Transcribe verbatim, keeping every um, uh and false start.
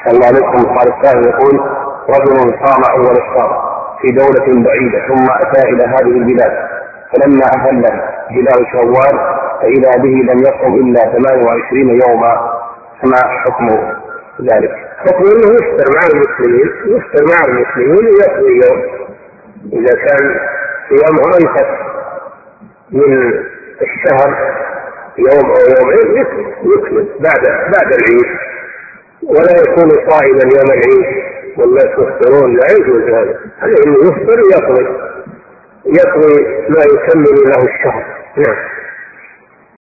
الله عليكم. قال السائل يقول: رجل صام أول الشهر في دولة بعيدة ثم أتى إلى هذه البلاد، فلما أهل هلال شوال فإذا به لم يصم إلا ثمانية وعشرين يوما، فما حكم ذلك؟ حكم أنه يفطر مع المسلمين، يفطر مع المسلمين ويقضي يوم. إذا كان صيامه أنفس من الشهر يوم أو يومين يكمل بعد بعد العيد، ولا يكون صائما يوم العيد والناس يفطرون، لا يجوز هذا. عليه أنه يفطر ويقضي يقضي ما يكمل له الشهر. نعم.